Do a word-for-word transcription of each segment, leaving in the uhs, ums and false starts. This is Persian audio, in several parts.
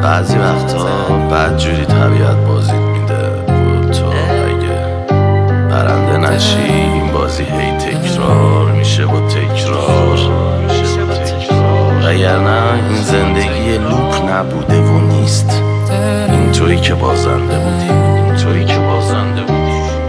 بعضی وقتا بدجوری طبیعت بازیت میده و تو اگه برنده نشی این بازی هی تکرار میشه و تکرار وگرنه این زندگی لوپ نبوده و نیست. این تویی که بازنده بودی، این تویی که بازنده بودی.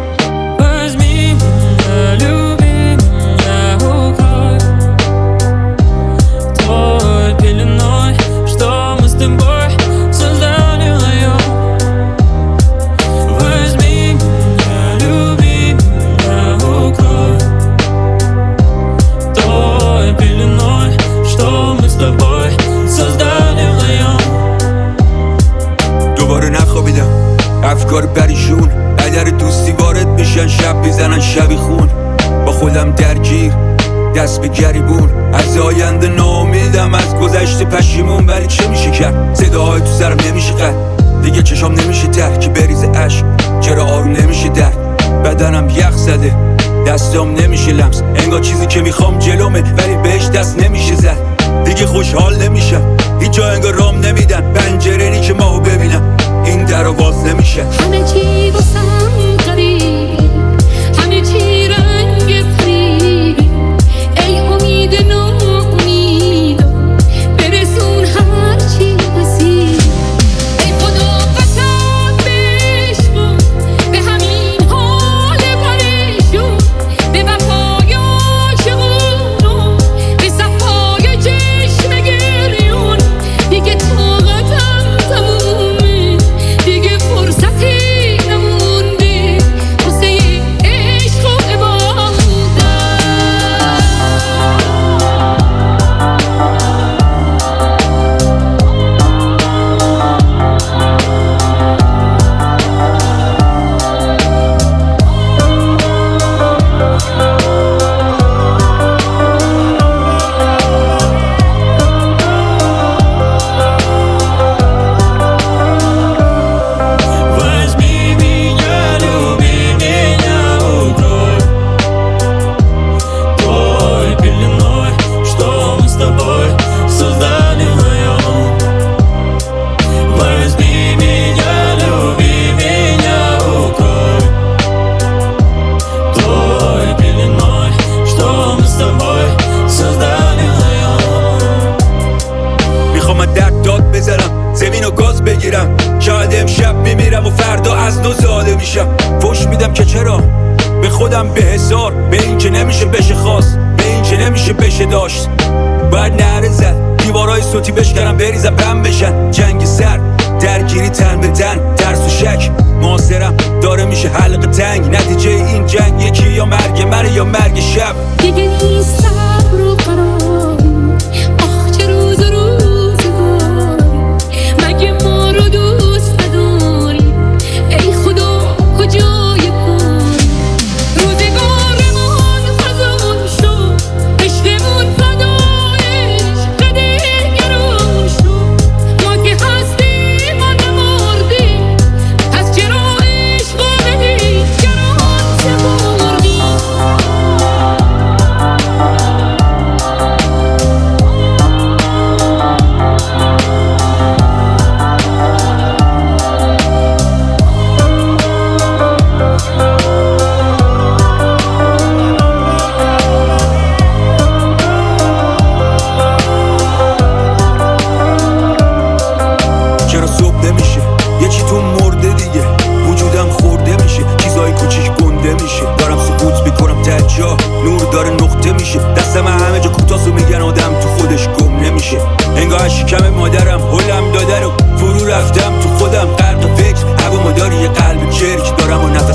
دوباره نخوابیدم، افکار پریشون، عدر دوستی وارد میشن، شب میزنن شبی خون. با خودم درگیر، دست به گریبون، از آینده ناامیدم، از گذشته پشیمون. ولی چه میشه کرد؟ صداهای تو سرم نمیشه قد، دیگه چشام نمیشه ته که بریزه عشق. چرا آروم نمیشه درد؟ بدنم یخ زده، دستام نمیشه لمس، انگار چیزی که میخوام جلومه ولی بهش دست نمیشه زد. دیگه خوشحال نمیشم، هیچ جا انگار رام نمیدن، پنجره نی که ماهو ببینم این در رو باز نمیشه. همه چی واسم غریب، همه چی رنگ فریب، ای امید ناامید برسون هر چی مسیر. ای خدا قسم بشکن به همین حال پریشون، به وفای عاشقون، به صفای چشم گریون. دیگه طاقتم تمومه، دیگه فرصتی نمونده واسه عشق و عبادت. Возьми меня, люби меня, укрой той пеленой, что мы с тобой создали вдвоем. Возьми меня, люби меня, укрой той пеленой, что мы с тобой создали вдвоем. میخوام درد داد بزنم، زمین و گاز بگیرم، شاید امشب میمیرم و فردا از نو زاده میشم. فوش میدم که چرا به خودم به حسار، به این که نمیشه بشه خواست، به این که نمیشه بشه داشت. باید نهره زد، دیوارای صوتی بشکنم بریزم بم بشن. جنگ سر، درگیری تن به تن، ترس و شک معاصرم داره میشه حلقه تنگ. نتیجه این جنگ یکی یا مرگ من یا مرگ شب. دیگه نیست صبر و قرار، آخ چه روز و روزگاری، مگه ما رو دوست نداری؟ ای خدا کجای کاری؟ روزگارمون خزان شد، عشقمون فدایش قدرگرون شد. ما که هستیم ما نمردیم، پس چرا عشق و به دیگران سپردیم؟ چرا صبح نمیشه؟ یه چی تو مرده دیگه، وجودم خورده میشه، چیزای کوچیک گنده میشه. دارم سکوت میکنم ته جا، نور داره نقطه میشه. دستم همه جا کوتاست و میگن آدم تو خودش گم نمیشه. انگار از شکم مادرم هلم داده رو فرو رفتم تو خودم، غرق فکر هوا مداری یه قلب چرک دارم و نفس